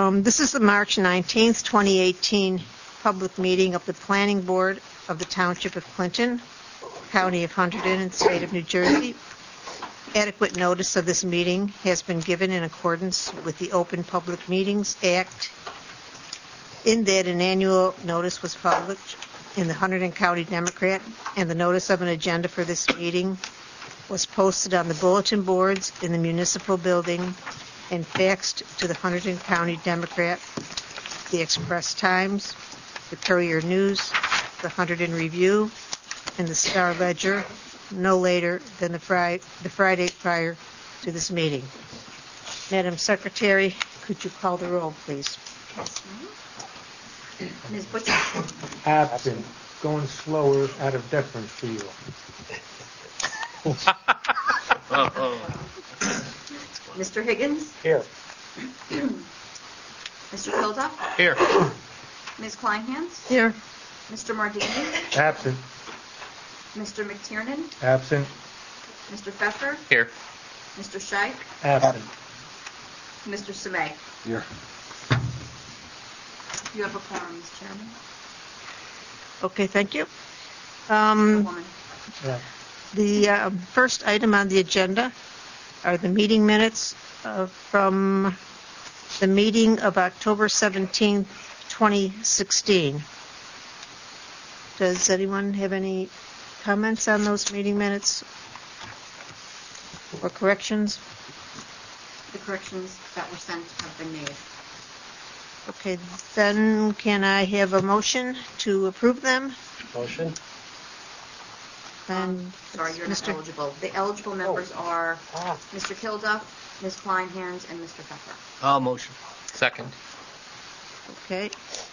This is the March 19th, 2018 public meeting of the Planning Board of the Township of Clinton, County of Hunterdon, and State of New Jersey. Adequate notice of this meeting has been given in accordance with the Open Public Meetings Act, in that an annual notice was published in the Hunterdon County Democrat, and the notice of an agenda for this meeting was posted on the bulletin boards in the municipal building and faxed to the Hunterdon County Democrat, the Express Times, the Courier News, the Hunterdon Review, and the Star Ledger no later than the Friday prior to this meeting. Madam Secretary, could you call the roll, please? Yes, ma'am. Ms. Butcher? Absent. Going slower out of deference to you. Mr. Higgins? Here. Mr. Kilduff? Here. Ms. Kleinhans? Here. Mr. Mardini? Absent. Mr. McTiernan? Absent. Mr. Pfeffer? Here. Mr. Scheich? Absent. Mr. Samay? Here. You have a quorum, Mr. Chairman. Okay, thank you. Woman. Yeah. The first item on the agenda are the meeting minutes from the meeting of October 17th, 2016. Does anyone have any comments on those meeting minutes or corrections? The corrections that were sent have been made. Okay, then can I have a motion to approve them? Motion? And Sorry, you're not eligible. The eligible members are Mr. Kilduff, Ms. Kleinhans, and Mr. Pfeffer. I'll motion. Second. Okay,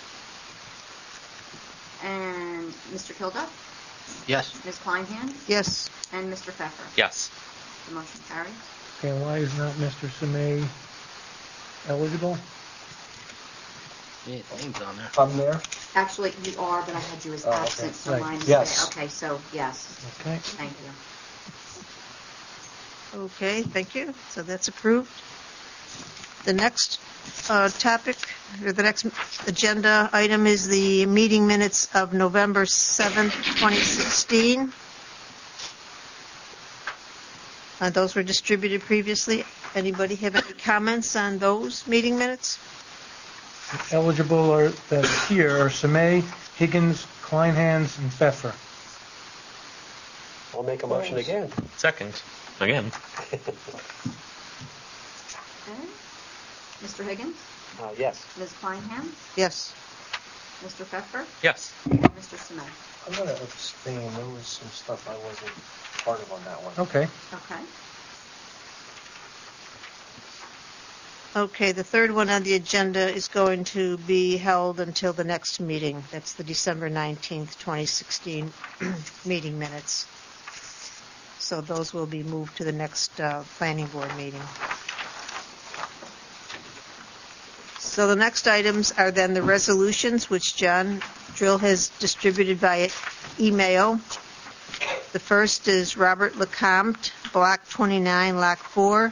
And Mr. Kilduff, Yes. Ms. Kleinhans, yes. and Mr. Pfeffer. Yes. The motion carries. Okay, why is not Mr. Samay eligible? Yeah, name's on there. I'm there. Actually, you are, but I had you as Oh, okay. absent, so Right. mine is Yes. there. Okay, so yes. Okay. Thank you. Okay, thank you. So that's approved. The next topic, or the next agenda item is the meeting minutes of November 7th, 2016. Those were distributed previously. Anybody have any comments on those meeting minutes? Eligible are that here are Samay, Higgins, Kleinhans, and Pfeffer. I'll make a motion again. Second. Again. Okay. Mr. Higgins, Yes. Ms. Kleinhans, Yes. Mr. Pfeffer, Yes. and Mr. Samay. I'm going to abstain. There was some stuff I wasn't part of on that one. Okay. Okay. Okay, the third one on the agenda is going to be held until the next meeting. That's the December 19th, 2016 meeting minutes. So those will be moved to the next planning board meeting. So the next items are then the resolutions, which John Drill has distributed via email. The first is Robert LeCompte, Block 29, Lot 4,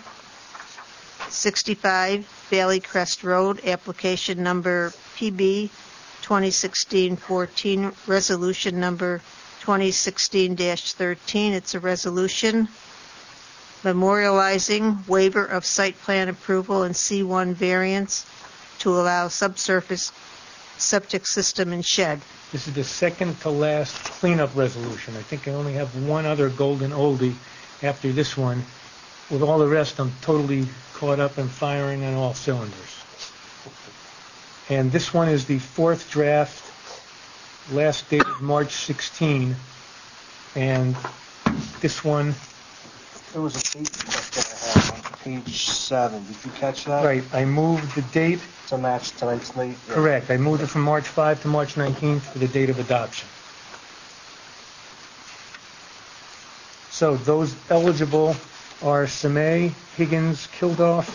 65 Valley Crest Road, application number PB 2016-14, resolution number 2016-13. It's a resolution memorializing waiver of site plan approval and C1 variance to allow subsurface septic system and shed. This is the second to last cleanup resolution. I think I only have one other golden oldie after this one. With all the rest, I'm totally caught up and firing on all cylinders. And this one is the fourth draft, last dated March 16. And this one, There was a date that I had on page 7. Did you catch that? right, I moved the date, To match tonight's date? Yeah. correct. I moved it from March 5 to March 19th for the date of adoption. So those eligible are Samay, Higgins, Kilduff.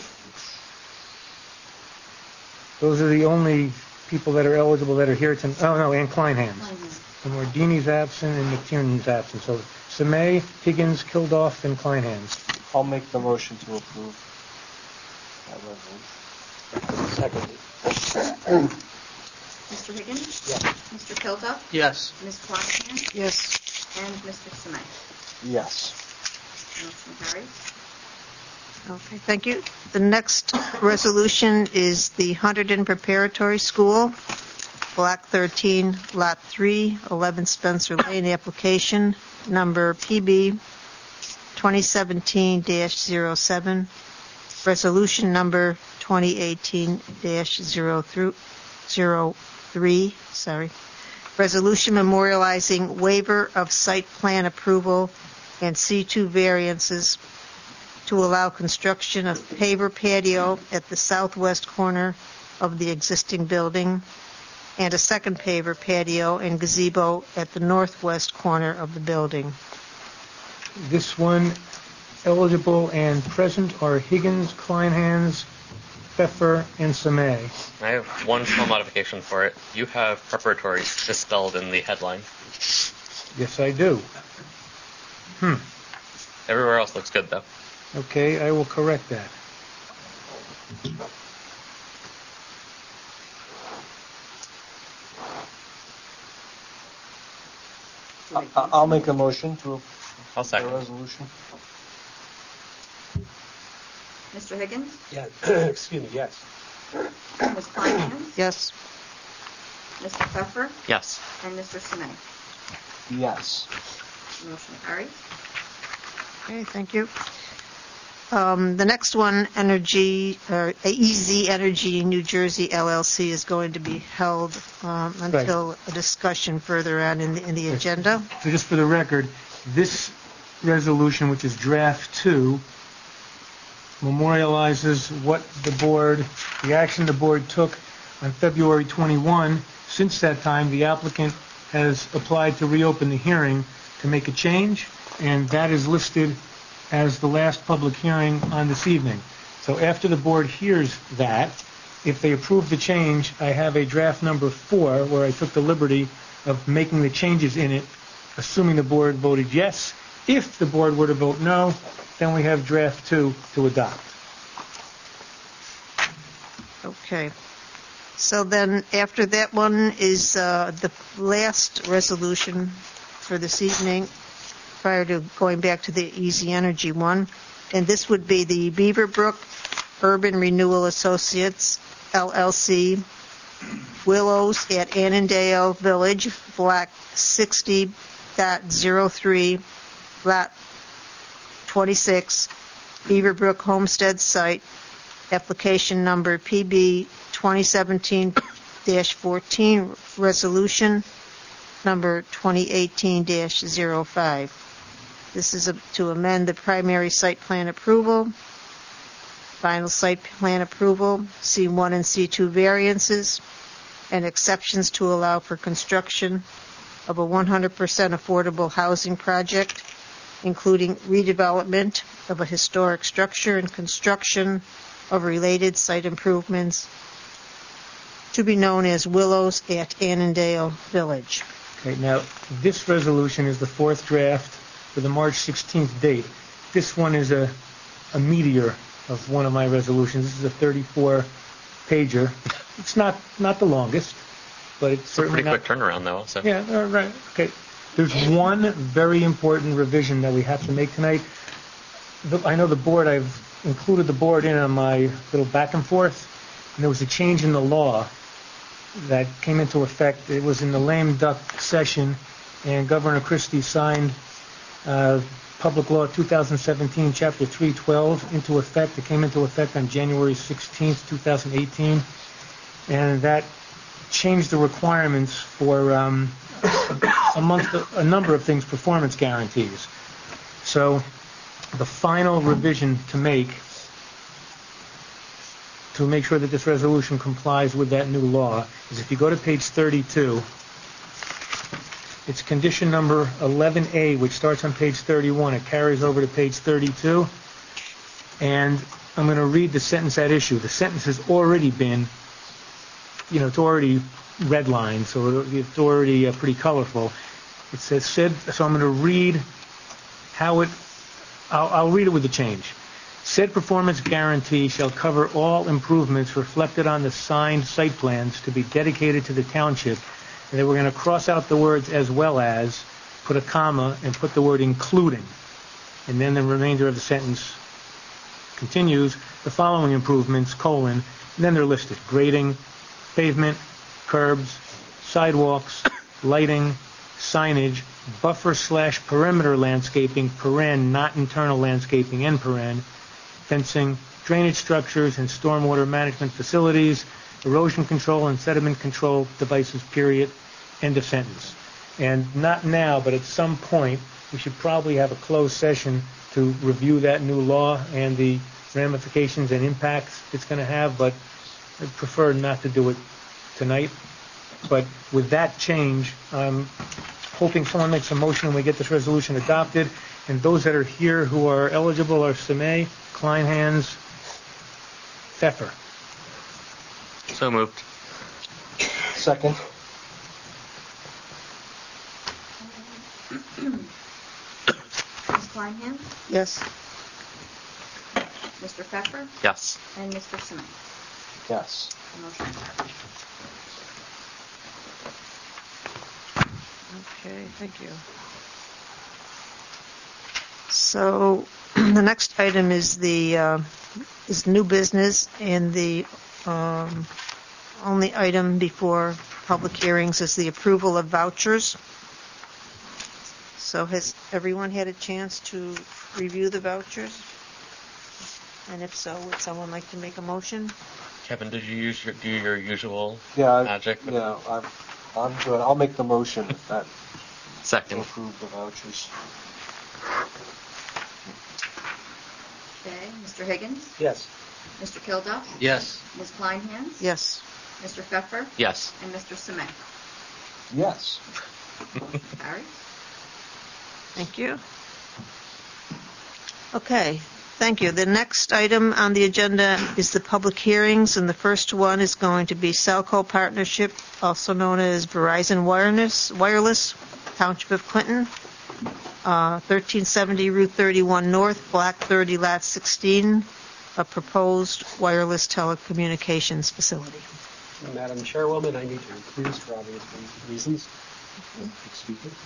Those are the only people that are eligible that are here tonight. Oh, no, and Kleinhans. And Mardini's absent and McTiernan's absent. So Samay, Higgins, Kilduff, and Kleinhans. I'll make the motion to approve that resolution. Second. Mr. Higgins? Yes. Mr. Kilduff? Yes. Ms. Kleinhans? Yes. And Mr. Semay? Yes. Motion carries. Okay, thank you. The next resolution is the Hunterdon Preparatory School, Block 13, Lot 3, 11 Spencer Lane, application number PB 2017-07, resolution number 2018-03, resolution memorializing waiver of site plan approval and C2 variances to allow construction of paver patio at the southwest corner of the existing building and a second paver patio and gazebo at the northwest corner of the building. This one, eligible and present are Higgins, Kleinhans, Pfeffer, and Samay. I have one small modification for it. You have preparatory misspelled in the headline. Yes, I do. Everywhere else looks good, though. Okay, I will correct that. I'll make a motion to I'll the second. resolution. Mr. Higgins? Yeah, excuse me, yes. Ms. Kleinhans? Yes. Mr. Pfeffer? Yes. And Mr. Semay? Yes. Motion carries. Okay, thank you. The next one, EZ Energy New Jersey LLC, is going to be held until a discussion further on in the agenda. So just for the record, this resolution, which is draft 2, memorializes the action the board took on February 21. Since that time, the applicant has applied to reopen the hearing to make a change, and that is listed as the last public hearing on this evening. So after the board hears that, if they approve the change, I have a draft number 4 where I took the liberty of making the changes in it, assuming the board voted yes. If the board were to vote no, then we have draft 2 to adopt. Okay. So then after that one is the last resolution for this evening, prior to going back to the EZ Energy one. And this would be the Beaverbrook Urban Renewal Associates, LLC, Willows at Annandale Village, Block 60.03, Lot 26, Beaverbrook Homestead Site, application number PB 2017-14, resolution number 2018-05. This is to amend the primary site plan approval, final site plan approval, C1 and C2 variances, and exceptions to allow for construction of a 100% affordable housing project, including redevelopment of a historic structure and construction of related site improvements to be known as Willows at Annandale Village. Okay, now this resolution is the 4th draft for the March 16th date. This one is a meteor of one of my resolutions. This is a 34-pager. It's not the longest, but it's certainly Pretty quick turnaround, though. So. Yeah, right. Okay. There's one very important revision that we have to make tonight. I know the board, I've included the board in on my little back and forth, and there was a change in the law that came into effect. It was in the lame duck session, and Governor Christie signed Public Law 2017, Chapter 312 into effect. It came into effect on January 16th, 2018, and that changed the requirements for, amongst a number of things, performance guarantees. So the final revision to make sure that this resolution complies with that new law is if you go to page 32, it's condition number 11A, which starts on page 31. It carries over to page 32, and I'm going to read the sentence at issue. The sentence has already been, it's already redlined, so it's already pretty colorful. It says, so I'm going to read how I'll read it with the change. Said performance guarantee shall cover all improvements reflected on the signed site plans to be dedicated to the township. And then we're going to cross out the words "as well as," put a comma, and put the word "including." And then the remainder of the sentence continues, the following improvements, and then they're listed: grading, pavement, curbs, sidewalks, lighting, signage, buffer/perimeter landscaping, not internal landscaping, fencing, drainage structures, and stormwater management facilities, erosion control and sediment control devices, period, end of sentence. And not now, but at some point, we should probably have a closed session to review that new law and the ramifications and impacts it's going to have, but I'd prefer not to do it tonight. But with that change, I'm hoping someone makes a motion and we get this resolution adopted. And those that are here who are eligible are Semay, Kleinhans, Pfeffer. So moved. Second. Ms. Kleinhans, Yes. Mr. Pfeffer, Yes. and Mr. Simon. Yes. The motion carries. Okay, thank you. So the next item is is new business, and the only item before public hearings is the approval of vouchers. So has everyone had a chance to review the vouchers? And if so, would someone like to make a motion? Kevin, did you do your usual Yeah. magic? Yeah. I'm good. I'll make the motion to Second. approve the vouchers. Okay, Mr. Higgins, Yes. Mr. Kilduff, Yes. Ms. Kleinhans, Yes. Mr. Pfeffer, Yes. and Mr. Simon. Yes. Carries. Thank you. Okay, thank you. The next item on the agenda is the public hearings, and the first one is going to be Salco Partnership, also known as Verizon Wireless, Township of Clinton, 1370 Route 31 North, Block 30, Lot 16, a proposed wireless telecommunications facility. Madam Chairwoman, I need to recuse for obvious reasons. Excuse me.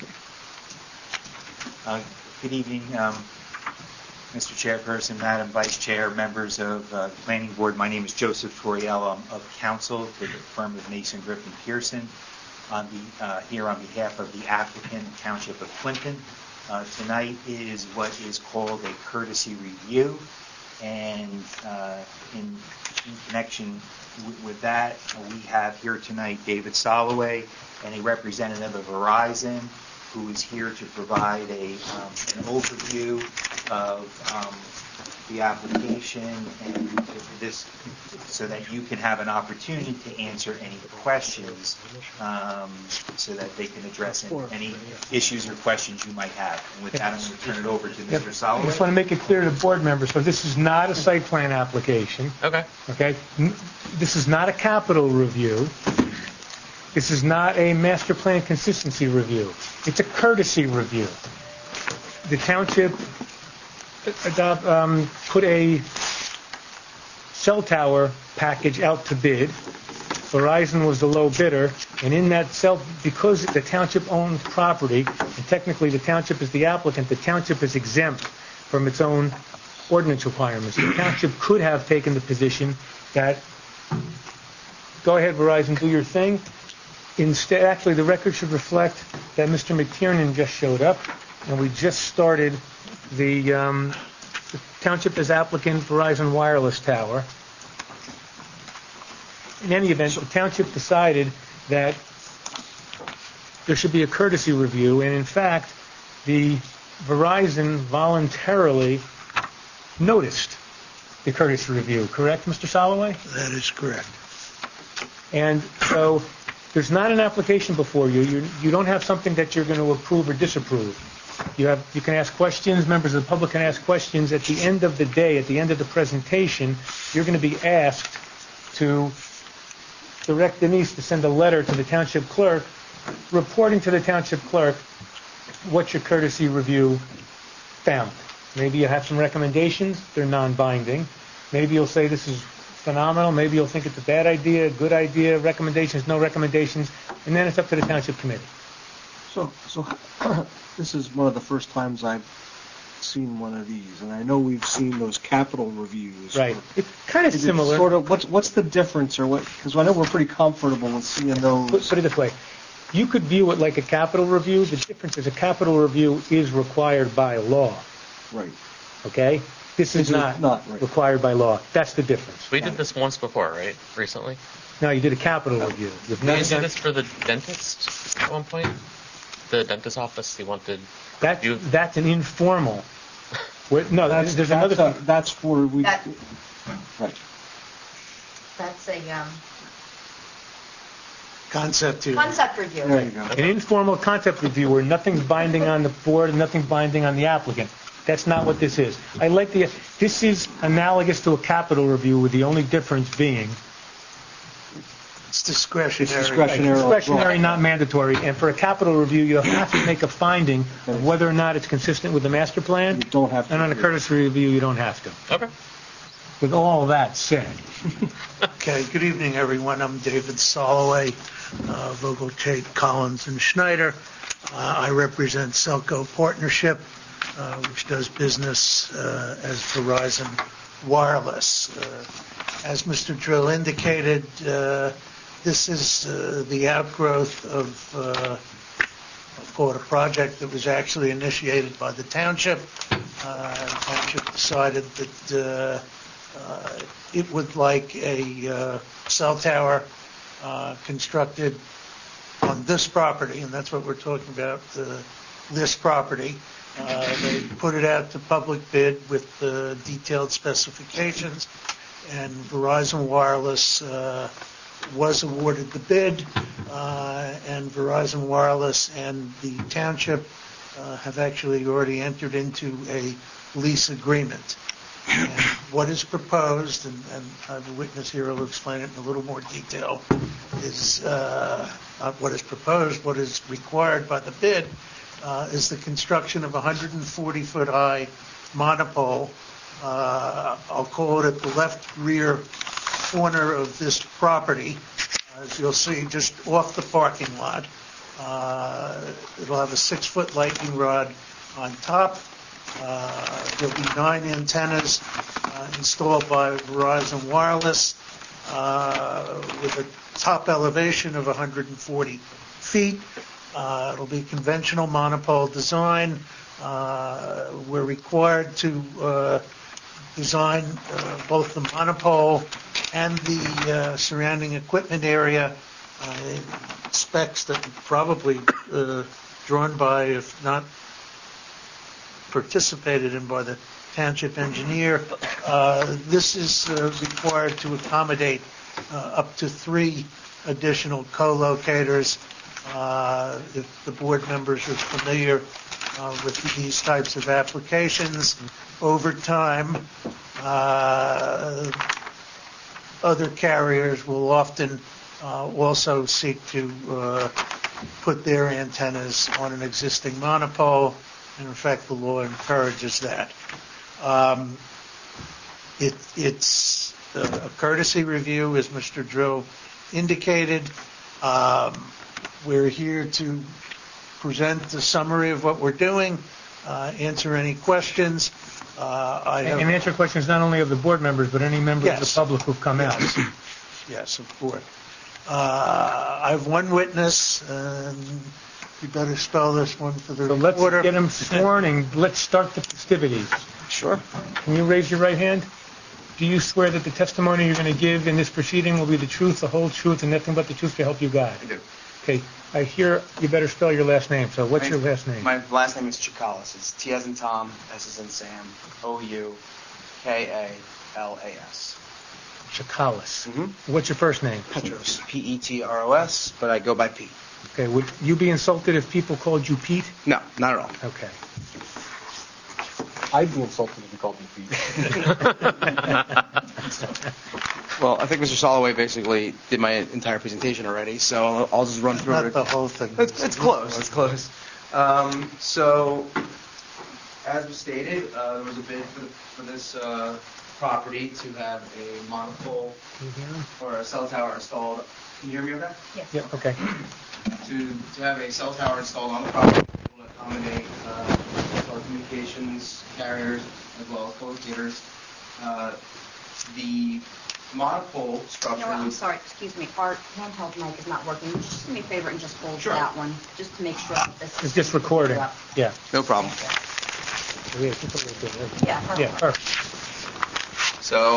Good evening, Mr. Chairperson, Madam Vice Chair, members of the Planning Board. My name is Joseph Toriello. I'm of counsel with the firm of Mason Griffin Pearson. Here on behalf of the applicant, Township of Clinton. Tonight is what is called a courtesy review, and in connection with that, we have here tonight David Soloway and a representative of Verizon, who is here to provide an overview of the application and this, so that you can have an opportunity to answer any questions, so that they can address any issues or questions you might have. And with that, I'm going to turn it over to Mr. I Soloway. just want to make it clear to the board members, so this is not a site plan application. Okay. Okay? This is not a capital review. This is not a master plan consistency review. It's a courtesy review. The township put a cell tower package out to bid. Verizon was the low bidder, and in that because the township owns property, and technically the township is the applicant, the township is exempt from its own ordinance requirements. The township could have taken the position that, go ahead, Verizon, do your thing. Instead, actually, the record should reflect that Mr. McTiernan just showed up, and we just started the township as applicant Verizon Wireless Tower. In any event, the township decided that there should be a courtesy review, and in fact, the Verizon voluntarily noticed the courtesy review. Correct, Mr. Soloway? That is correct. And so there's not an application before you. You don't have something that you're going to approve or disapprove. You can ask questions. Members of the public can ask questions. At the end of the day, at the end of the presentation, you're going to be asked to direct Denise to send a letter to the township clerk, reporting to the township clerk what your courtesy review found. Maybe you have some recommendations, they're non-binding. Maybe you'll say this is phenomenal, maybe you'll think it's a bad idea, good idea, recommendations, no recommendations, and then it's up to the township committee. So this is one of the first times I've seen one of these, and I know we've seen those capital reviews. Right. It's kind of Is it similar. sort of, what's the difference, or what? Because I know we're pretty comfortable with seeing those. Put it this way. You could view it like a capital review. The difference is a capital review is required by law. Right. Okay? This is not right. required by law. That's the difference. We did this once before, right? Recently. Now, you did a capital review. You've Did never you do done- this for the dentist at one point? The dentist office, he wanted. That's an informal. No, there's another. That's for we. That- Right. That's a Concept here. concept review. There you go. An informal concept review where nothing's binding on the board and nothing binding on the applicant. That's not what this is. This is analogous to a capital review, with the only difference being It's discretionary. It's discretionary. discretionary, not mandatory. And for a capital review, you have to make a finding of whether or not it's consistent with the master plan. You don't have to. And on a courtesy review, you don't have to. Okay. With all that said, Okay, good evening, everyone. I'm David Soloway, Vogel, Tate, Collins, and Schneider. I represent Selco Partnership, which does business as Verizon Wireless. As Mr. Drill indicated, this is the outgrowth of, I'll call it a project that was actually initiated by the township. The township decided that it would like a cell tower constructed on this property, and that's what we're talking about, this property. They put it out to public bid with detailed specifications, and Verizon Wireless was awarded the bid, and Verizon Wireless and the township have actually already entered into a lease agreement. And what is proposed, and I have a witness here who will explain it in a little more detail, is not what is proposed, what is required by the bid is the construction of a 140-foot high monopole. I'll call it at the left rear corner of this property, as you'll see, just off the parking lot. It'll have a 6-foot lightning rod on top. There'll be 9 antennas installed by Verizon Wireless with a top elevation of 140 feet. It'll be conventional monopole design. We're required to design both the monopole and the surrounding equipment area specs that probably drawn by, if not participated in by the township engineer. This is required to accommodate up to 3 additional co-locators. If the board members are familiar with these types of applications, over time, other carriers will often also seek to put their antennas on an existing monopole, and in fact the law encourages that. It's a courtesy review, as Mr. Drill indicated. We're here to present the summary of what we're doing, answer any questions. and answer questions not only of the board members, but any members of the public who've come out. Yes, of course. I have one witness, and you better spell this one for the So let's reporter. get him sworn and let's start the festivities. Sure. Can you raise your right hand? Do you swear that the testimony you're going to give in this proceeding will be the truth, the whole truth, and nothing but the truth to help you God? I do. Okay. I hear you better spell your last name. So what's your last name? My last name is Chikalas. It's T as in Tom, S as in Sam, O-U-K-A-L-A-S. Chakalis. Mm-hmm. What's your first name? Petros. P-E-T-R-O-S, but I go by Pete. Okay. Would you be insulted if people called you Pete? No, not at all. Okay. I'd be insulted if you called me Pete. Well, I think Mr. Soloway basically did my entire presentation already, so I'll just run through Not it. the whole thing. It's close. It's close. So as was stated, there was a bid for this property to have a monopole Can you hear him? or a cell tower installed. Can you hear me okay? Yeah, okay. To have a cell tower installed on the property to accommodate telecommunications carriers as well as co-locators. The monopole You structure know what, I'm was sorry, excuse me, our handheld mic is not working. Would you just do me a favor and just hold Sure. that one, just to make sure that this is... It's just recording. Yeah. no problem. Yeah, it's a little bit, right? Yeah, perfect. Yeah, perfect. So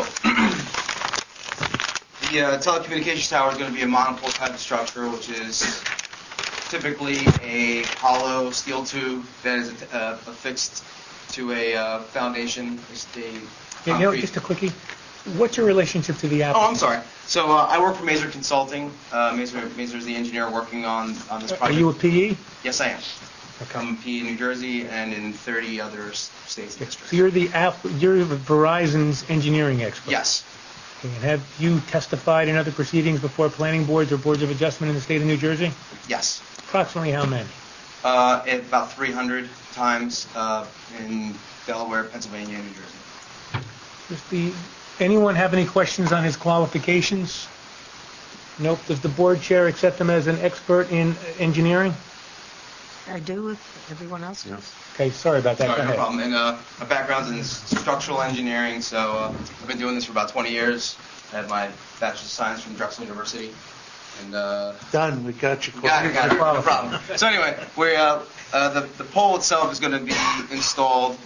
the telecommunications tower is going to be a monopole type of structure, which is typically a hollow steel tube that is affixed to a foundation. It's a Yeah, you know, concrete- just a quickie. What's your relationship to the Oh, applicant? I'm sorry. So I work for Mazer Consulting. Mazer is the engineer working on this project. Are you a PE? Yes, I am. Okay. I'm a PE in New Jersey and in 30 other states and districts. So you're you're Verizon's engineering expert. Yes. Okay, and have you testified in other proceedings before planning boards or boards of adjustment in the state of New Jersey? Yes. Approximately how many? About 300 times in Delaware, Pennsylvania, and New Jersey. Anyone have any questions on his qualifications? Nope. Does the board chair accept him as an expert in engineering? I do if everyone else does. Okay, sorry about that. Sorry, Go no ahead. problem. And my background's in structural engineering, so I've been doing this for about 20 years. I had my Bachelor's of Science from Drexel University. And Done, we got you. got it, no problem. So anyway, the pole itself is going to be installed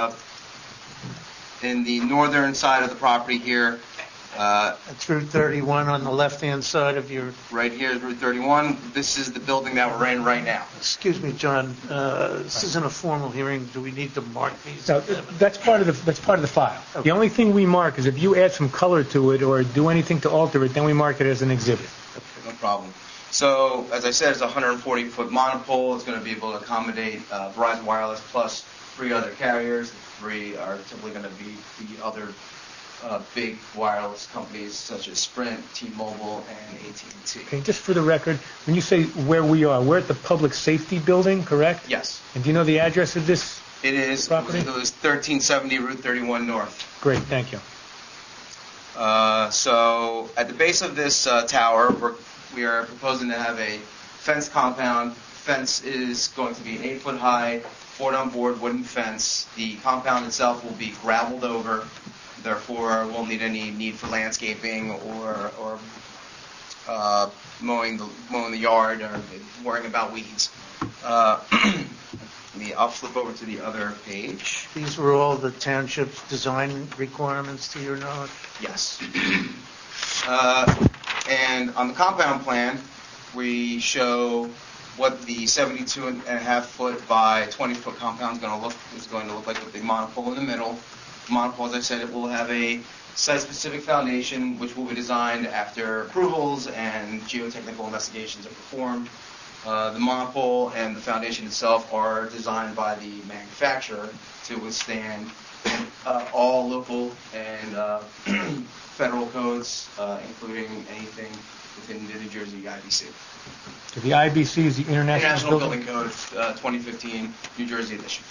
in the northern side of the property here. It's Route 31 on the left-hand side of your... Right here is Route 31. This is the building that we're in right now. Excuse me, John, this isn't a formal hearing. Do we need to mark these? No, that's part of the file. Okay. The only thing we mark is if you add some color to it or do anything to alter it, then we mark it as an exhibit. No problem. So, as I said, it's a 140-foot monopole. It's going to be able to accommodate Verizon Wireless plus 3 other carriers. The 3 are typically going to be the other big wireless companies such as Sprint, T-Mobile, and AT&T. Okay, just for the record, when you say where we are, we're at the Public Safety Building, correct? Yes. And do you know the address of this It is. property? It was 1370 Route 31 North. Great, thank you. So, at the base of this tower, we are proposing to have a fence compound. Fence is going to be an 8-foot high, board-on-board wooden fence. The compound itself will be gravelled over. Therefore, won't need any need for landscaping or mowing the yard or worrying about weeds. I'll flip over to the other page. These were all the township's design requirements, to your knowledge? Yes. And on the compound plan, we show what the 72.5-foot by 20-foot compound is going to look like with the monopole in the middle. The monopole, as I said, it will have a site-specific foundation, which will be designed after approvals and geotechnical investigations are performed. The monopole and the foundation itself are designed by the manufacturer to withstand all local and federal codes, including anything within the New Jersey IBC. So the IBC is the International Building Code, 2015, New Jersey edition.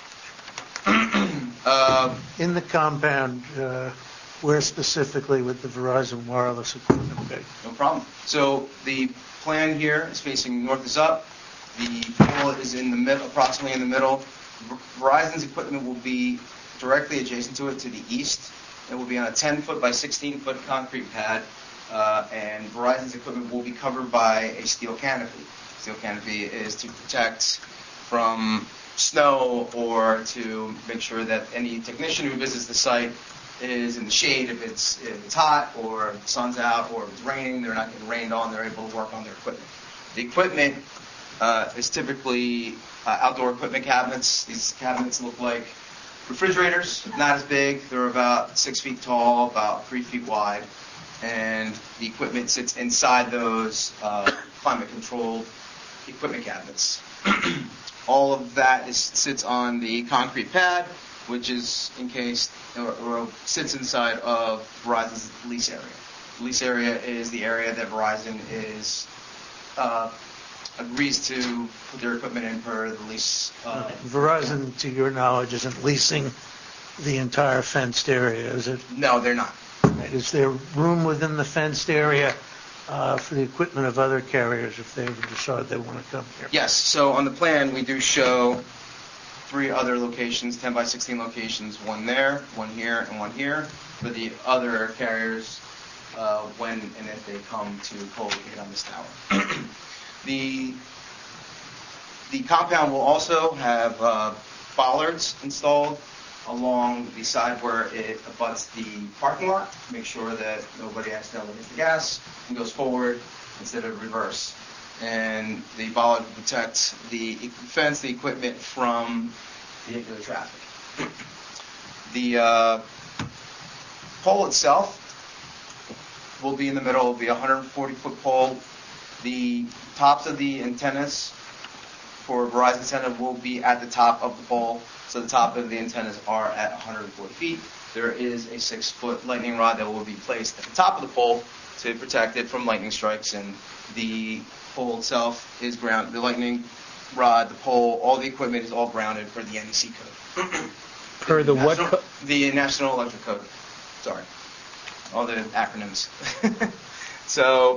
In the compound, where specifically with the Verizon Wireless equipment be? No problem. So the plan here is facing north is up. The pole is in the middle, approximately in the middle. Verizon's equipment will be directly adjacent to it to the east. It will be on a 10-foot by 16-foot concrete pad, and Verizon's equipment will be covered by a steel canopy. Steel canopy is to protect from snow or to make sure that any technician who visits the site is in the shade if it's hot or if the sun's out or if it's raining, they're not getting rained on, they're able to work on their equipment. The equipment is typically outdoor equipment cabinets. These cabinets look like refrigerators, not as big. They're about 6 feet tall, about 3 feet wide, and the equipment sits inside those climate-controlled equipment cabinets. All of that sits on the concrete pad, which is encased or sits inside of Verizon's lease area. The lease area is the area that Verizon is agrees to put their equipment in per the lease. Verizon, to your knowledge, isn't leasing the entire fenced area, is it? No, they're not. Is there room within the fenced area for the equipment of other carriers if they ever decide they want to come here? Yes, so on the plan, we do show 3 other locations, 10 by 16 locations, one there, one here, and one here, for the other carriers when and if they come to co-locate on this tower. The compound will also have bollards installed along the side where it abuts the parking lot to make sure that nobody accidentally hits the gas and goes forward instead of reverse. And the bollard will protect the fence, the equipment from vehicular traffic. The pole itself will be in the middle. It will be a 140-foot pole. The tops of the antennas for Verizon antenna will be at the top of the pole, so the top of the antennas are at 140 feet. There is a 6-foot lightning rod that will be placed at the top of the pole to protect it from lightning strikes, and the pole itself is grounded. The lightning rod, the pole, all the equipment is all grounded per the NEC code. Per the what code? The National Electric Code. Sorry. All the acronyms. So,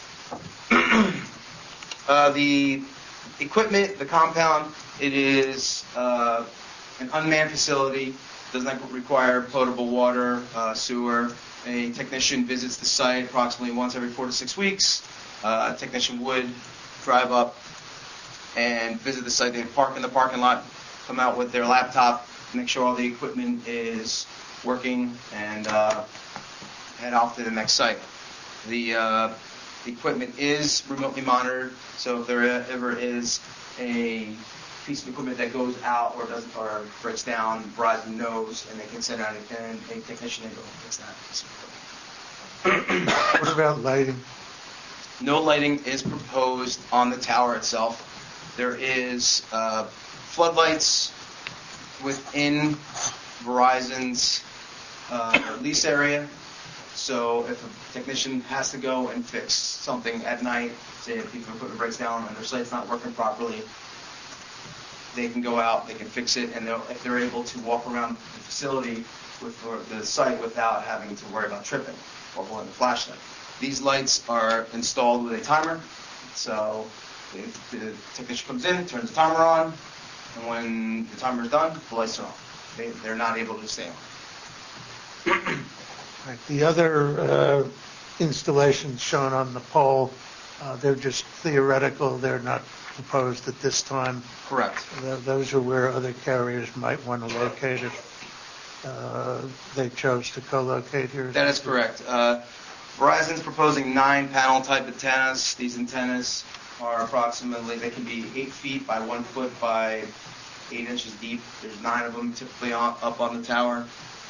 the equipment, the compound, it is an unmanned facility, does not require potable water, sewer. A technician visits the site approximately once every 4 to 6 weeks. A technician would drive up and visit the site. They park in the parking lot, come out with their laptop, make sure all the equipment is working, and head off to the next site. The equipment is remotely monitored, so if there ever is a piece of equipment that goes out or doesn't or breaks down, Verizon knows, and they can send out a technician to go fix that piece of equipment. What about lighting? No lighting is proposed on the tower itself. There is floodlights within Verizon's lease area. So if a technician has to go and fix something at night, say if the equipment breaks down and their site's not working properly, they can go out, they can fix it, and if they're able to walk around the facility with the site without having to worry about tripping or blowing the flashlight. These lights are installed with a timer, so the technician comes in, turns the timer on, and when the timer is done, the lights are off. They're not able to stay on. Right. The other installations shown on the pole, they're just theoretical. They're not proposed at this time. Correct. Those are where other carriers might want to locate if they chose to co-locate here. That is correct. Verizon's proposing 9 panel type antennas. These antennas are approximately, they can be 8 feet by 1 foot by 8 inches deep. There's 9 of them typically up on the tower.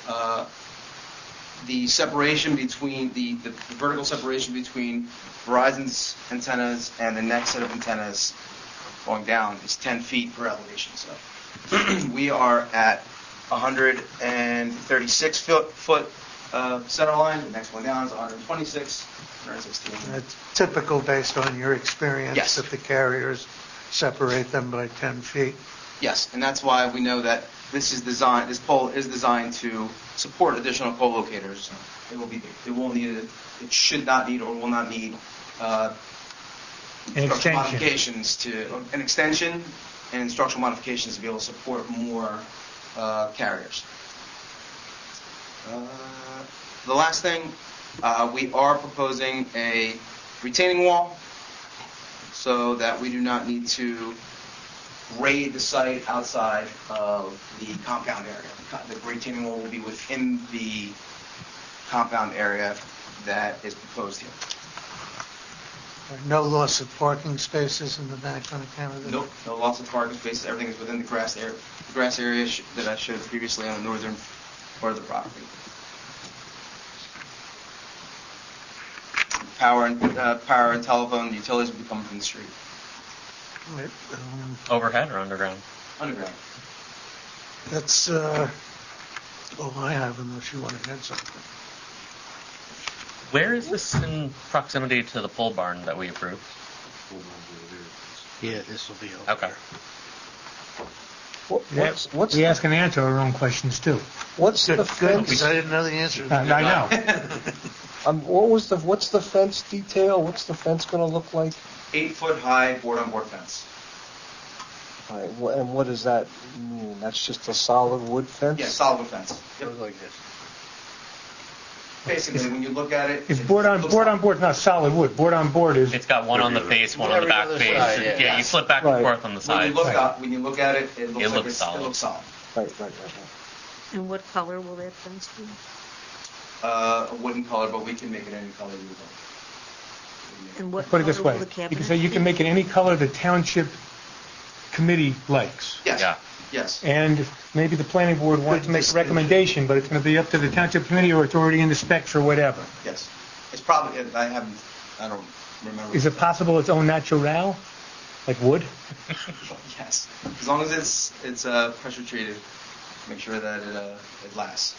The separation between the vertical separation between Verizon's antennas and the next set of antennas going down is 10 feet per elevation. So we are at 136 foot center line. The next one down is 126, 116. It's typical based on your experience. Yes. That the carriers separate them by 10 feet. Yes, and that's why we know that this pole is designed to support additional co-locators. It should not need or will not need An structural extension. an extension and structural modifications to be able to support more carriers. The last thing, we are proposing a retaining wall so that we do not need to grade the site outside of the compound area. The retaining wall will be within the compound area that is proposed here. No loss of parking spaces in the back on account of this? Nope, no loss of parking spaces. Everything is within the grass area. The grass area that I showed previously on the northern part of the property. Power and telephone utilities will be coming from the street. Right. Overhead or underground? Underground. That's all I have, unless you want to add something. Where is this in proximity to the pole barn that we approved? Yeah, this will be over. Okay. What's We ask and answer our own questions too. what's the Good, fence? because I didn't know the answer. I know. What's the fence detail? What's the fence going to look like? 8-foot high board-on-board fence. All right, and what does that mean? That's just a solid wood fence? Yeah, solid wood fence. Yep. Goes like this. Basically, when you look at it, Is it board looks on like- board not solid wood? Board on board is It's got one on the face, one on the Every back other face. side, Yeah, yeah. you flip back Right. and forth on the When you sides. look Right. at when you look at it, it looks It like looks solid. It looks solid. Right. And what color will that fence be? A wooden color, but we can make it any color you want. And what Put it this color way, will the you can cabinet say you can be? make it any color the township committee likes. Yes. Yeah. Yes. And maybe the planning board wants to make a recommendation, but it's going to be up to the township committee or it's already in the specs or whatever. Yes. It's probably. I don't remember. Is it possible it's own natural, like wood? Yes. As long as it's pressure treated, make sure that it lasts.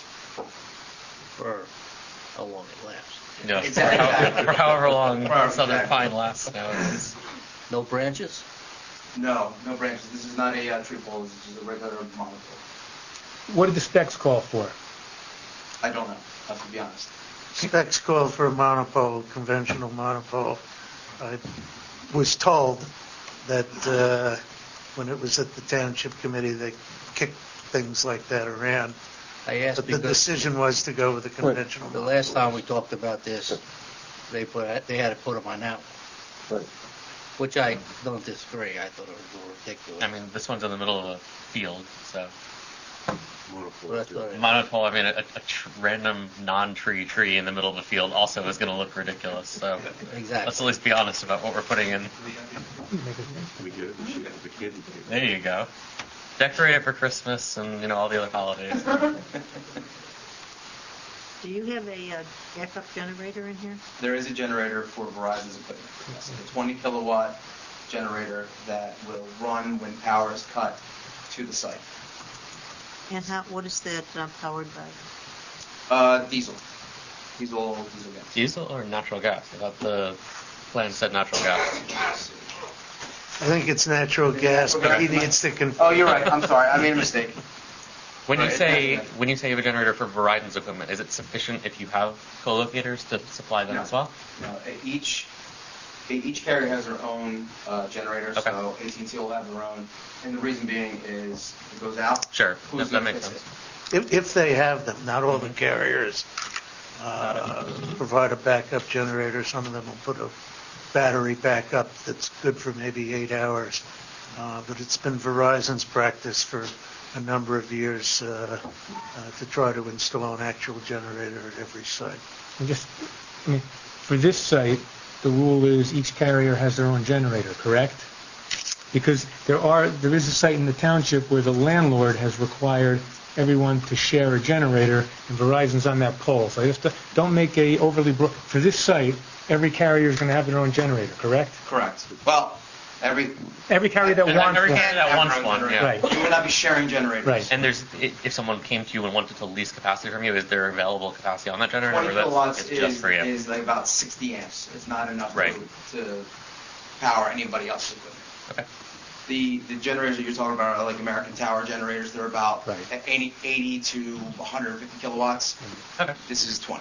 For how long it lasts. Yeah. Exactly. For however long Southern Exactly. pine lasts nowadays. No branches? No branches. This is not a tree pole. This is a regular monopole. What did the specs call for? I don't know. I have to be honest. Specs call for a monopole, conventional monopole. I was told that when it was at the township committee, they kicked things like that around. I asked But the because decision was to go with the conventional. the last time we talked about this, they had to put them on that one. Right. Which I don't disagree. I thought it was ridiculous. I mean, this one's in the middle of a field, so. Well, that's what I- Monopole, I mean, a random non-tree tree in the middle of a field also is going to look ridiculous, so. Exactly. Let's at least be honest about what we're putting in. There you go. Decorate it for Christmas and, all the other holidays. Do you have a backup generator in here? There is a generator for Verizon's equipment. It's a 20 kilowatt generator that will run when power is cut to the site. And what is that powered by? Diesel gas. Diesel or natural gas? I thought the plan said natural gas. I think it's natural gas, but he needs to confirm. Oh, you're right. I'm sorry. I made a mistake. When you Right, say it's when you say you have a generator for Verizon's equipment, is it sufficient if you have co-locators to supply them No. as well? No, each carrier has their own generator, Okay. so AT&T will have their own. And the reason being is it goes out. Sure, Who's that gonna makes fix sense. it? If they have them, not all the carriers provide a backup generator. Some of them will put a battery backup that's good for maybe 8 hours. But it's been Verizon's practice for a number of years to try to install an actual generator at every site. For this site, the rule is each carrier has their own generator, correct? Because there is a site in the township where the landlord has required everyone to share a generator, and Verizon's on that pole. So don't make a overly broad. For this site, every carrier is going to have their own generator, correct? Correct. Well, every Every carrier that wants Every one. carrier that wants one, yeah. Right. You will not be sharing generators. Right. And if someone came to you and wanted to lease capacity from you, is there available capacity on that generator? 20 or that's kilowatts it's just for you? is like about 60 amps. It's not enough Right. to power anybody else's equipment. Okay. The generators that you're talking about are like American Tower generators. They're about Right. 80 to 150 kilowatts. Okay. This is 20.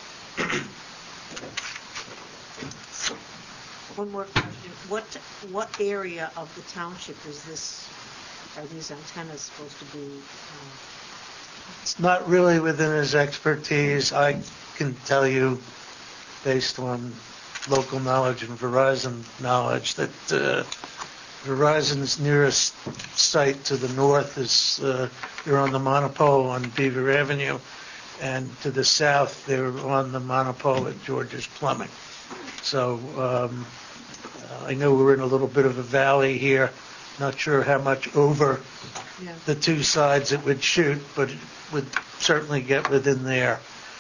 One more question. What area of the township are these antennas supposed to be? It's not really within his expertise. I can tell you, based on local knowledge and Verizon knowledge, that Verizon's nearest site to the north is they're on the monopole on Beaver Avenue, and to the south they're on the monopole at George's Plumbing. So I know we're in a little bit of a valley here. Not sure how much over the two sides it would shoot, but it would certainly get within there.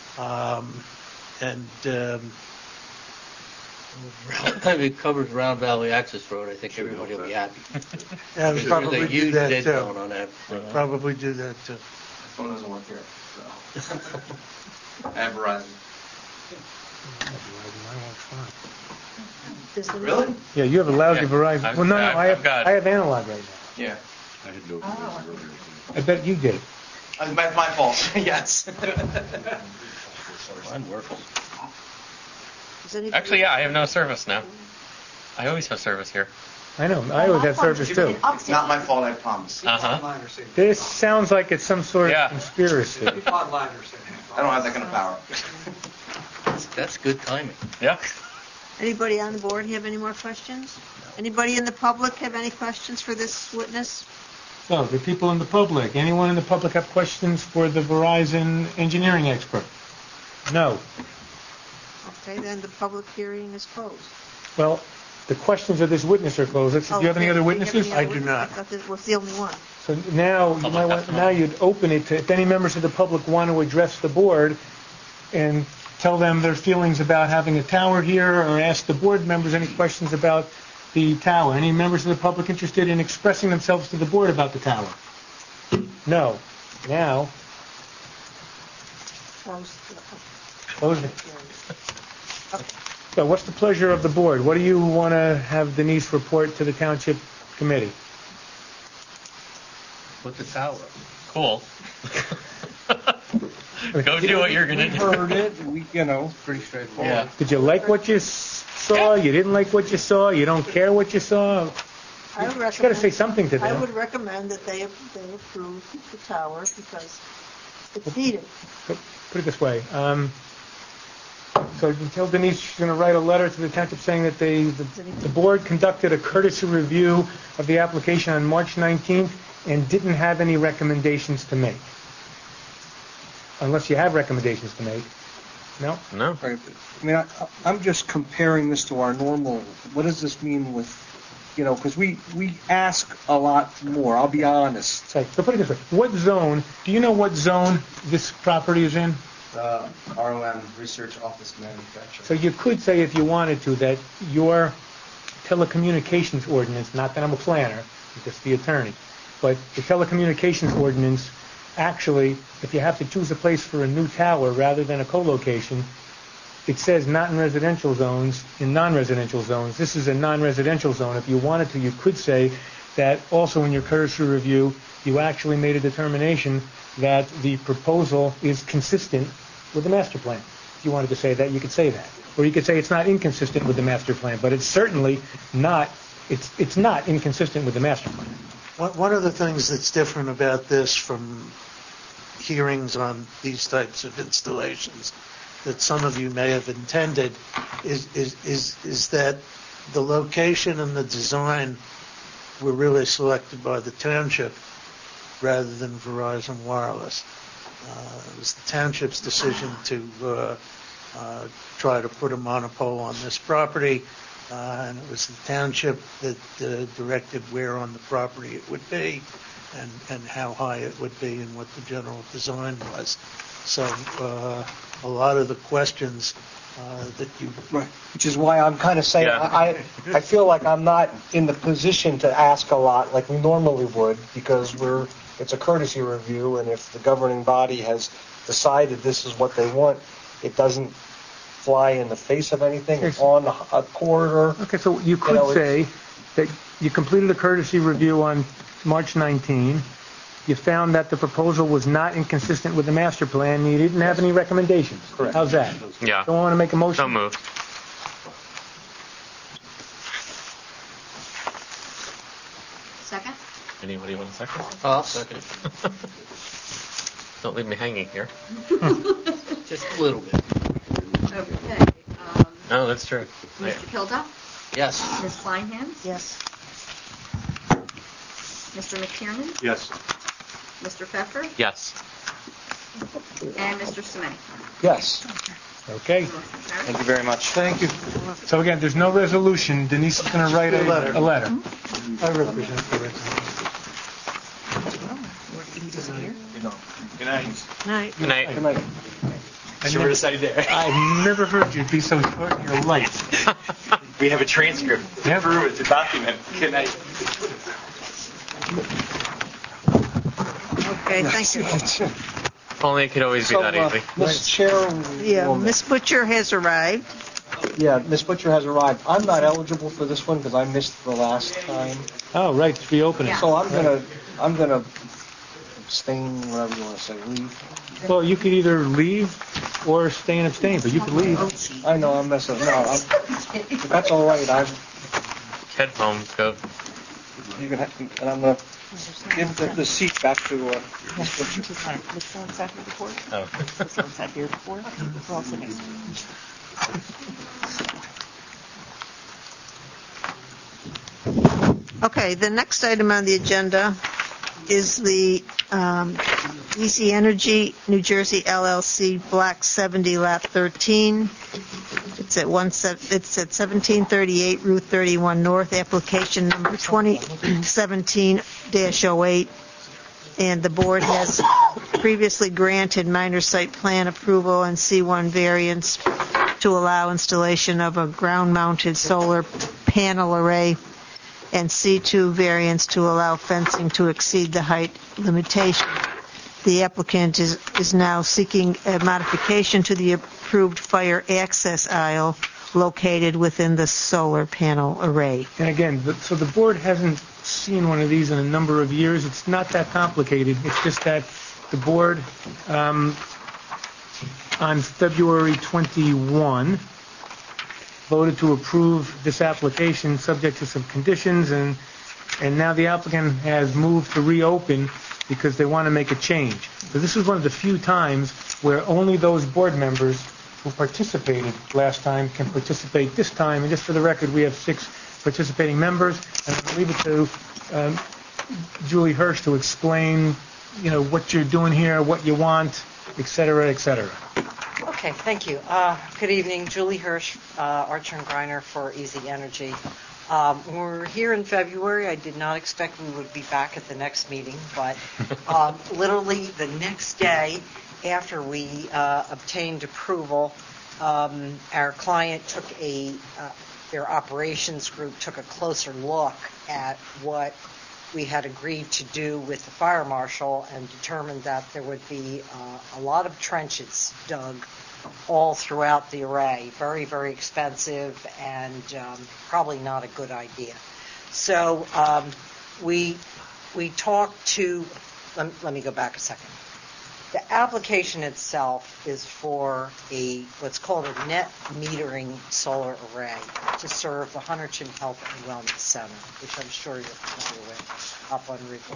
If it covers Round Valley Access Road, I think everybody will be happy. Yeah, we There's probably a do huge that dead too. zone on that. Probably do that too. My phone doesn't work here, so I have Verizon. Really? Yeah, you have a lousy Yeah, Verizon. I've- Well, no, I've- I I've got- have analog right now. Yeah. I bet you did. My fault, yes. Mine works. Does anybody- Actually, yeah, I have no service now. I always have service here. I know, I always have service too. It's not my fault, I promise. Uh-huh. This sounds like it's some sort Yeah. of conspiracy. I don't have that kind of power. That's good timing. Yeah. Anybody on the board have any more questions? Anybody in the public have any questions for this witness? So, the people in the public, anyone in the public have questions for the Verizon engineering expert? No. Okay, then the public hearing is closed. Well, the questions of this witness are closed. Do you have any other witnesses? I do not. I thought this was the only one. So now, you might want, now you'd open it to, if any members of the public want to address the board and tell them their feelings about having a tower here, or ask the board members any questions about the tower. Any members of the public interested in expressing themselves to the board about the tower? No. Now, close it. So what's the pleasure of the board? What do you want to have Denise report to the township committee? With the tower. Cool. Go do what you're gonna We do. heard it, Pretty straightforward. Yeah. Did you like what you saw? You didn't like what you saw? You don't care what you saw? I would You got to say recommend, something to I them. would recommend that they approve the tower because it's needed. Put it this way. So you tell Denise she's going to write a letter to the township saying that the board conducted a courtesy review of the application on March 19th and didn't have any recommendations to make. Unless you have recommendations to make. No? No. Right. I mean, I'm just comparing this to our normal, what does this mean with, because we ask a lot more, I'll be honest. So put it this way. What zone, do you know what zone this property is in? ROM, Research Office Manufacturing. So you could say, if you wanted to, that your telecommunications ordinance, not that I'm a planner, I'm just the attorney, but the telecommunications ordinance, actually, if you have to choose a place for a new tower rather than a co-location, it says not in residential zones, in non-residential zones. This is a non-residential zone. If you wanted to, you could say that also in your courtesy review, you actually made a determination that the proposal is consistent with the master plan. If you wanted to say that, you could say that. Or you could say it's not inconsistent with the master plan, but it's certainly not, it's not inconsistent with the master plan. One of the things that's different about this from hearings on these types of installations that some of you may have intended is that the location and the design were really selected by the township rather than Verizon Wireless. It was the township's decision to try to put a monopole on this property, and it was the township that directed where on the property it would be and how high it would be and what the general design was. So a lot of the questions that you... Right. Which is why I'm kind of saying, Yeah. I feel like I'm not in the position to ask a lot like we normally would, because it's a courtesy review, and if the governing body has decided this is what they want, it doesn't fly in the face of anything. It's on a corridor. Okay, so you could say that you completed a courtesy review on March 19. You found that the proposal was not inconsistent with the master plan, and you didn't have any recommendations. Correct. How's that? Yeah. Don't want to make a motion? Don't move. Second? Anybody want a second? I'll second. Don't leave me hanging here. Just a little bit. Okay. No, that's true. Mr. Kilduff? Yes. Ms. Kleinhans? Yes. Mr. McTiernan? Yes. Mr. Pfeffer? Yes. And Mr. Semeni? Yes. Okay. Motion carries. Thank you very much. Thank you. So again, there's no resolution. Denise is going to write a letter. I represent the residents. Good night. Night. Good night. Good night. So we're decided there. I've never heard you be so short in your life. We have a transcript to prove it, to document. Good night. Okay, thank you. If only it could always be that easy. Ms. Chairwoman. Yeah, Ms. Butcher has arrived. Yeah, Ms. Butcher has arrived. I'm not eligible for this one because I missed the last time. Oh, right, it's reopening. So I'm gonna abstain, whatever you want to say, leave. Well, you could either leave or stay and abstain, but you could leave. I know I'm messing. If that's all right. Head home, go. You can, and I'm gonna give the seat back to Ms. Butcher. Oh. Okay, the next item on the agenda is the Easy Energy New Jersey LLC Block 70 Lap 13. It's at 1738 Route 31 North, application number 2017-08. And the board has previously granted minor site plan approval and C1 variance to allow installation of a ground-mounted solar panel array, and C2 variance to allow fencing to exceed the height limitation. The applicant is now seeking a modification to the approved fire access aisle located within the solar panel array. And again, so the board hasn't seen one of these in a number of years. It's not that complicated. It's just that the board, on February 21, voted to approve this application subject to some conditions, and now the applicant has moved to reopen because they want to make a change. So this is one of the few times where only those board members who participated last time can participate this time. And just for the record, we have 6 participating members, and I'll leave it to Julie Hirsch to explain, what you're doing here, what you want, et cetera, et cetera. Okay, thank you. Good evening, Julie Hirsch, Archer and Griner for Easy Energy. We're here in February. I did not expect we would be back at the next meeting, but literally the next day after we obtained approval, our client took their operations group took a closer look at what we had agreed to do with the fire marshal and determined that there would be a lot of trenches dug all throughout the array. Very, very expensive and probably not a good idea. So we talked to, let me go back a second. The application itself is for what's called a net metering solar array to serve the Hunterdon Health and Wellness Center, which I'm sure you're familiar with, up on Route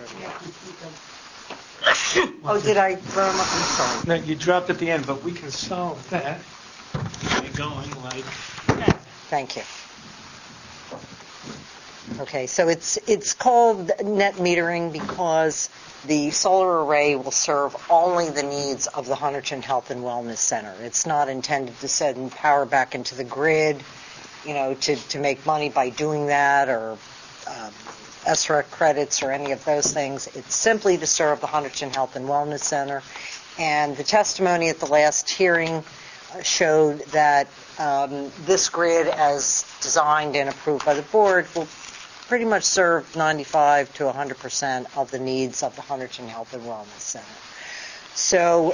38. Oh, did I throw them up? I'm sorry. No, you dropped at the end, but we can solve that by going like that. Thank you. Okay, so it's called net metering because the solar array will serve only the needs of the Hunterdon Health and Wellness Center. It's not intended to send power back into the grid, to make money by doing that, or SREC credits or any of those things. It's simply to serve the Hunterdon Health and Wellness Center. And the testimony at the last hearing showed that this grid, as designed and approved by the board, will pretty much serve 95 to 100% of the needs of the Hunterdon Health and Wellness Center. So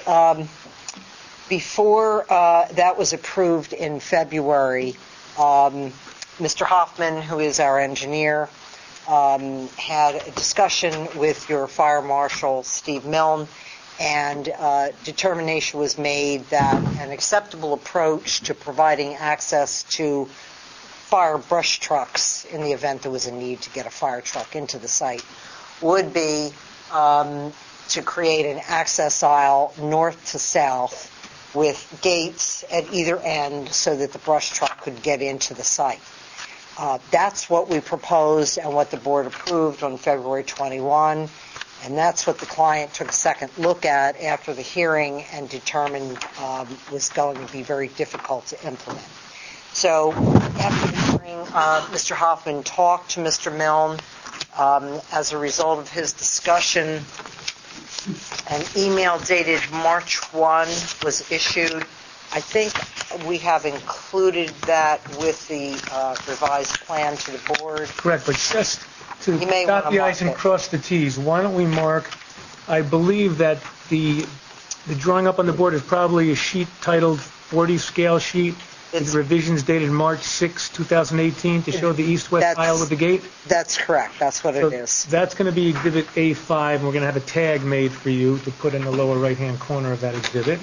before that was approved in February, Mr. Hoffman, who is our engineer, had a discussion with your fire marshal, Steve Milne, and determination was made that an acceptable approach to providing access to fire brush trucks in the event there was a need to get a fire truck into the site would be to create an access aisle north to south with gates at either end so that the brush truck could get into the site. That's what we proposed and what the board approved on February 21, and that's what the client took a second look at after the hearing and determined was going to be very difficult to implement. So after the hearing, Mr. Hoffman talked to Mr. Milne. As a result of his discussion, an email dated March 1 was issued. I think we have included that with the revised plan to the board. Correct, but just to dot the i's and cross the t's, why don't we mark, I believe that the The drawing up on the board is probably a sheet titled 40 scale sheet with revisions dated March 6, 2018 to show the east-west aisle with the gate. That's correct. That's what So it is. that's going to be Exhibit A5, and we're going to have a tag made for you to put in the lower right-hand corner of that exhibit.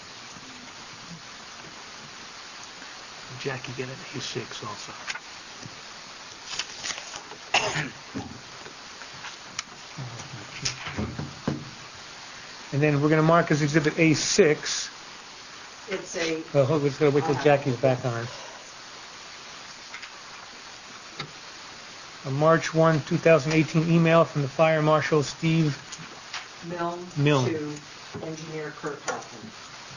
Jackie, get it A6 also. And then we're going to mark as Exhibit A6. It's a... Well, hold on, let's wait till Jackie's back on. A March 1, 2018 email from the Fire Marshal Steve Milne to Engineer Kurt Hoffman.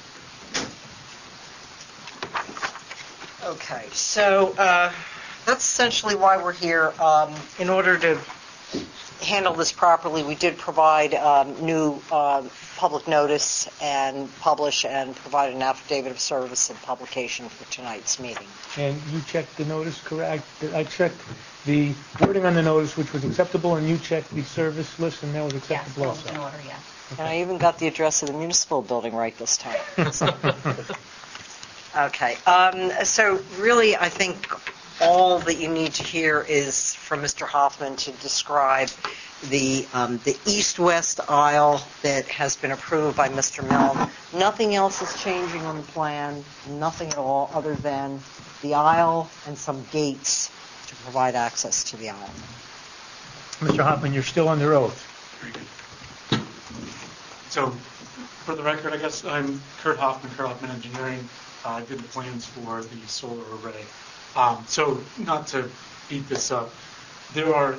Okay, so that's essentially why we're here. In order to handle this properly, we did provide new public notice and publish and provide an affidavit of service and publication for tonight's meeting. And you checked the notice, correct? I checked the wording on the notice, which was acceptable, and you checked the service list, and that was acceptable Yes, also. in order, yes. And I even got the address of the municipal building right this time. Okay, so really I think all that you need to hear is from Mr. Hoffman to describe the east-west aisle that has been approved by Mr. Milne. Nothing else is changing on the plan, nothing at all other than the aisle and some gates to provide access to the aisle. Mr. Hoffman, you're still under oath. Very good. So, for the record, I guess I'm Kurt Hoffman Engineering. I did the plans for the solar array. So, not to beat this up, there are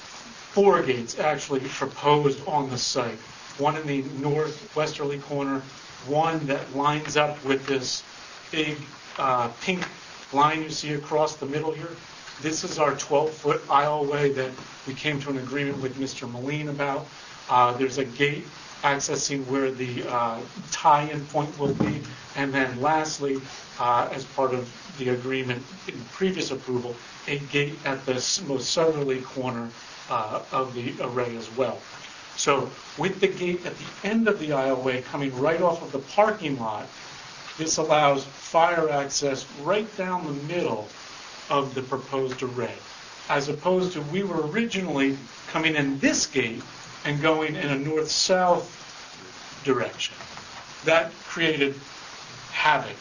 4 gates actually proposed on the site. One in the northwesterly corner, one that lines up with this big pink line you see across the middle here. This is our 12-foot aisleway that we came to an agreement with Mr. Moline about. There's a gate accessing where the tie-in point will be. And then lastly, as part of the agreement in previous approval, a gate at the most southerly corner of the array as well. So with the gate at the end of the aisleway coming right off of the parking lot, this allows fire access right down the middle of the proposed array, as opposed to we were originally coming in this gate and going in a north-south direction. That created havoc,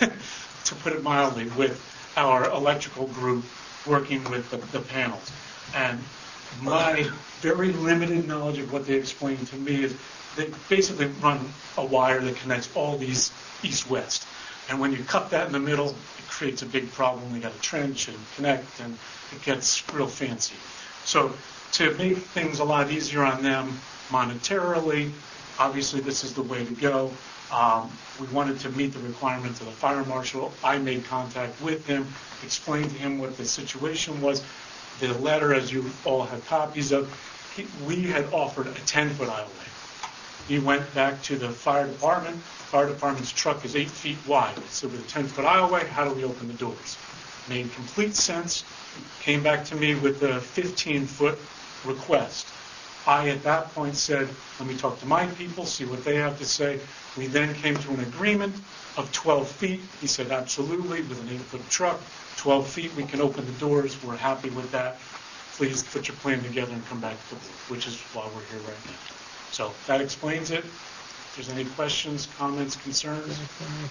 to put it mildly, with our electrical group working with the panels. And my very limited knowledge of what they explained to me is they basically run a wire that connects all these east-west. And when you cut that in the middle, it creates a big problem. They got to trench and connect, and it gets real fancy. So to make things a lot easier on them monetarily, obviously this is the way to go. We wanted to meet the requirements of the fire marshal. I made contact with him, explained to him what the situation was. The letter, as you all have copies of, we had offered a 10-foot aisleway. He went back to the fire department. The fire department's truck is 8 feet wide. So with a 10-foot aisleway, how do we open the doors? Made complete sense. Came back to me with a 15-foot request. I, at that point, said, let me talk to my people, see what they have to say. We then came to an agreement of 12 feet. He said, absolutely, with an 8-foot truck, 12 feet, we can open the doors. We're happy with that. Please put your plan together and come back to the board, which is why we're here right now. So that explains it. If there's any questions, comments, concerns?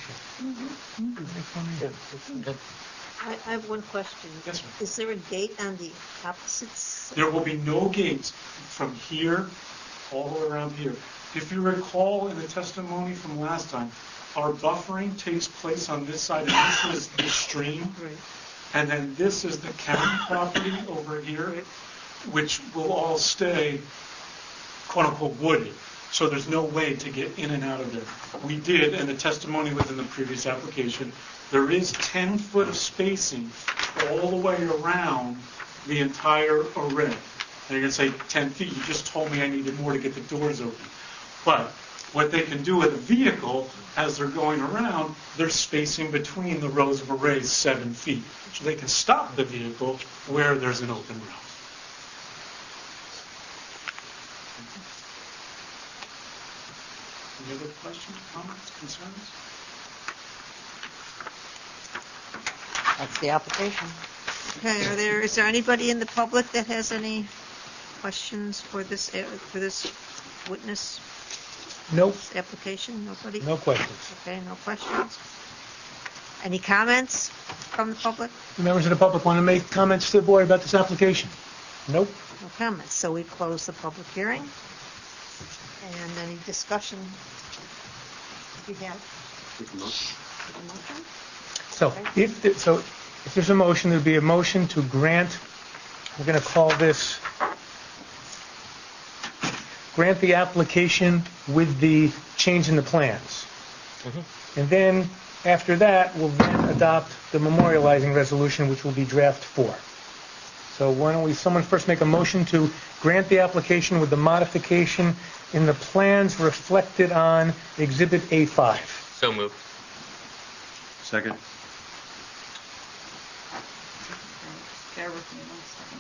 I have one question. Yes, ma'am. Is there a gate on the opposite side? There will be no gates from here all the way around here. If you recall in the testimony from last time, our buffering takes place on this side, and this is the stream. Right. And then this is the county property over here, which will all stay, quote-unquote, wooded. So there's no way to get in and out of there. We did, and the testimony within the previous application, there is 10 foot of spacing all the way around the entire array. And you're going to say 10 feet. You just told me I needed more to get the doors open. But what they can do with a vehicle, as they're going around, they're spacing between the rows of arrays 7 feet. So they can stop the vehicle where there's an open row. Any other questions, comments, concerns? That's the application. Okay, is there anybody in the public that has any questions for this witness Nope, application? Nobody? no questions. Okay, no questions. Any comments from the public? Members of the public want to make comments to the board about this application? Nope. No comments. So we close the public hearing. And any discussion we have? A motion? So if there's a motion, there'd be a motion to grant, we're going to call this, grant the application with the change in the plans. And then, after that, we'll then adopt the memorializing resolution, which will be draft 4. So why don't someone first make a motion to grant the application with the modification in the plans reflected on Exhibit A5. So moved. Second. Bear with me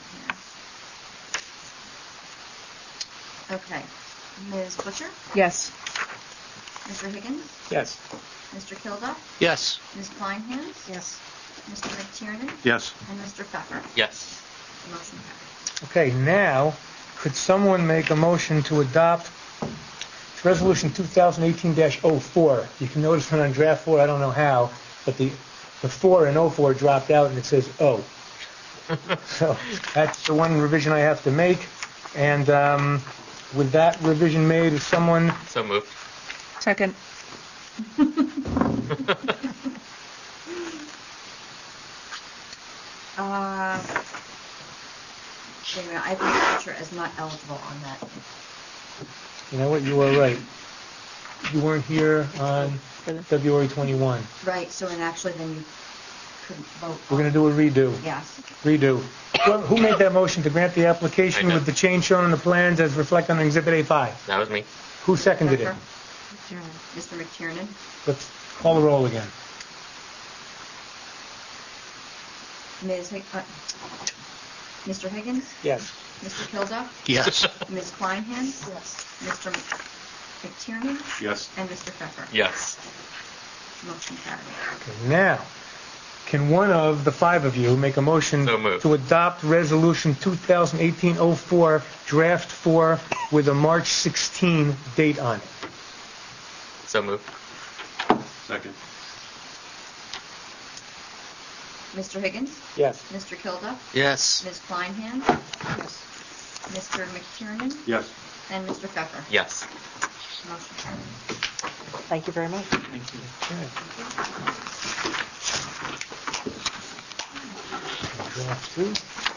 1 second here. Okay. Ms. Butcher? Yes. Mr. Higgins? Yes. Mr. Kilduff? Yes. Ms. Kleinhans? Yes. Mr. McTiernan? Yes. And Mr. Pfeffer? Yes. Motion carries. Okay, now, could someone make a motion to adopt Resolution 2018-04? You can notice when on draft 4, I don't know how, but the 4 and 04 dropped out and it says O. So that's the one revision I have to make. And with that revision made, is someone... So moved. Second. Wait a minute, I have Ms. Butcher as not eligible on that. You know what? You were right. You weren't here on February 21. Right, so and actually then you couldn't vote. We're going to do a redo. Yes. Redo. Well, who made that motion to grant the application I did. with the change shown on the plans as reflected on Exhibit A5? That was me. Who seconded it? Pfeffer? Mr. McTiernan? Let's call the roll again. Mr. Higgins? Yes. Mr. Kilduff? Yes. Ms. Kleinhans? Yes. Mr. McTiernan? Yes. And Mr. Pfeffer? Yes. Motion carries. Okay, now, can one of the 5 of you make a motion So moved. to adopt Resolution 2018-04, Draft 4, with a March 16 date on it? So moved. Second. Mr. Higgins? Yes. Mr. Kilduff? Yes. Ms. Kleinhans? Yes. Mr. McTiernan? Yes. And Mr. Pfeffer? Yes. Motion carries. Thank you very much. Thank you. Draft 2.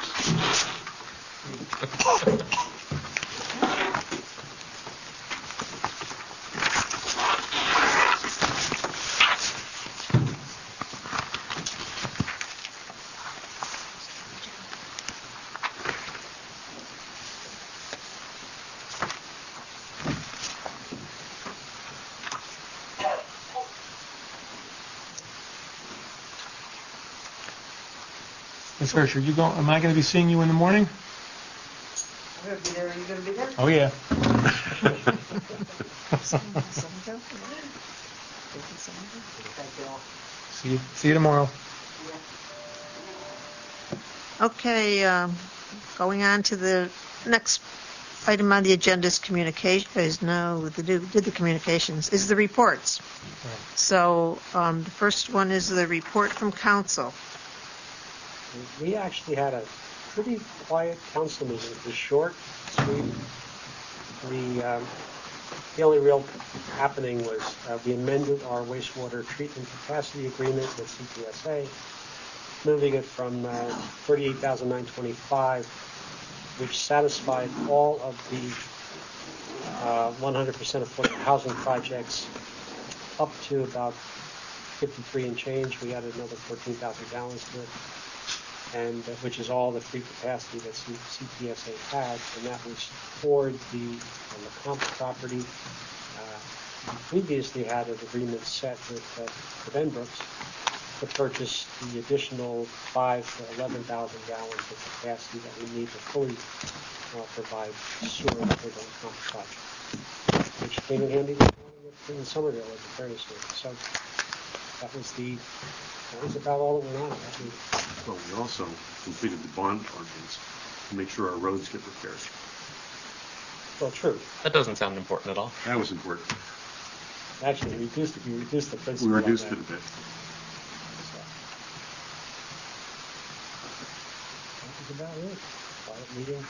Ms. Hersher, am I going to be seeing you in the morning? I'm going to be there. Are you going to be there? Oh, yeah. Thank you all. See you tomorrow. Okay, going on to the next item on the agenda is the communications, is the reports. So the first one is the report from council. We actually had a pretty quiet council meeting. It was short, sweet. The only real happening was we amended our wastewater treatment capacity agreement with CPSA, moving it from $38,925, which satisfied all of the 100% affordable housing projects up to about 53 and change. We added another 14,000 gallons to it, and which is all the free capacity that CPSA had, and that was toward the LeCompte property. We previously had an agreement set with Benbrooks to purchase the additional 5,000 to 11,000 gallons of capacity that we need to fully provide sewer for the LeCompte project. which came in handy in Somerville at the fairness day. So that was about all that went on at that meeting. Well, we also completed the bond ordinance to make sure our roads get repaired. Well, true. That doesn't sound important at all. That was important. Actually, you reduced the principal. We on reduced that. it a bit. That was about it. Quiet meeting.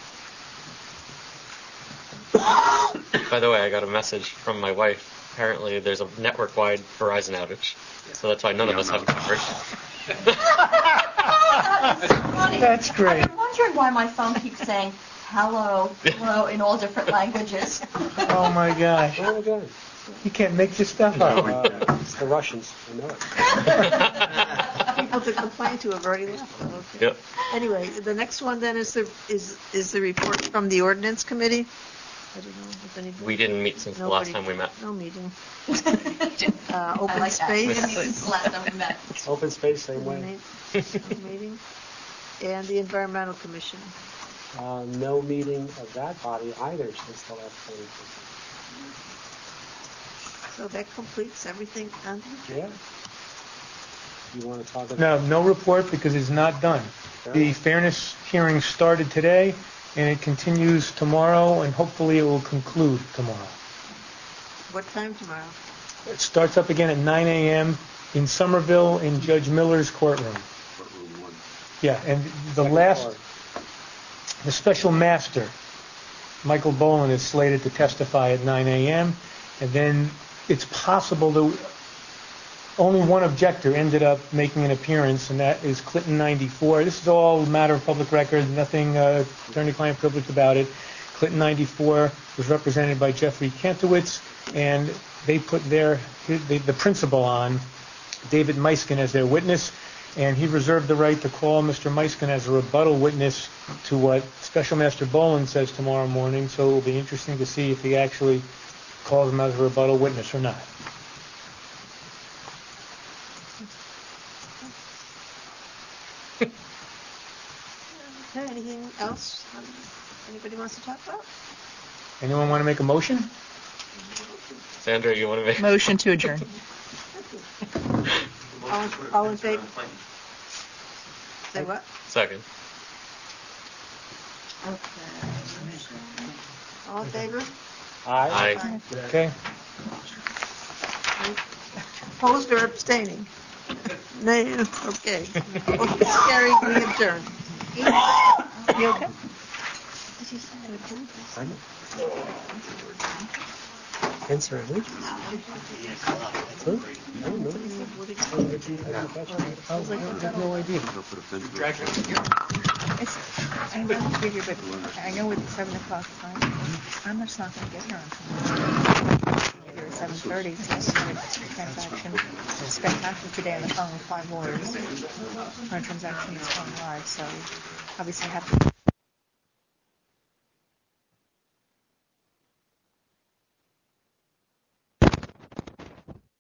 By the way, I got a message from my wife. Apparently, there's a network-wide Verizon outage, so that's why none of us have coverage. That's great. I'm wondering why my phone keeps saying hello, hello in all different languages. Oh my gosh. Oh my God. You can't make this stuff up. It's the Russians. I know it. People to complain to have already left. Okay. Yep. Anyway, the next one then is the report from the ordinance committee. I don't know if anybody. We didn't meet since the last time we met. No meeting. I Open like that. space. We didn't meet since the last time we met. Open space, same way. No meeting. And the environmental commission. No meeting of that body either since the last planning board. So that completes everything on the Yeah. You want to talk about? No report because it's not done. The fairness hearing started today, and it continues tomorrow, and hopefully it will conclude tomorrow. What time tomorrow? It starts up again at 9 a.m. in Somerville in Judge Miller's courtroom. Courtroom 1. Yeah, and the Second the special master, Michael Boland, is slated to testify at 9 a.m., and then it's possible that only one objector ended up making an appearance, and that is Clinton 94. This is all a matter of public record, nothing attorney-client privilege about it. Clinton 94 was represented by Jeffrey Kantowitz, and they put the principal on, David Meiskin, as their witness, and he reserved the right to call Mr. Meiskin as a rebuttal witness to what Special Master Boland says tomorrow morning, so it will be interesting to see if he actually calls him as a rebuttal witness or not. Okay, anything else anybody wants to talk about? Anyone want to make a motion? Sandra, you want to make Motion to adjourn. All in favor? Say what? Second. Okay. All in favor? Aye. Aye. Okay. Opposed or abstaining? Nay, okay. Motion is carried, we adjourn. You okay? Did you say it approved? Answer it. I have no idea. I love to be here, but I know with the 7 o'clock time, I'm just not going to get here until here at 7:30. So transaction spent half of today on the phone with 5 lawyers on a transaction that's going live. So obviously I have to.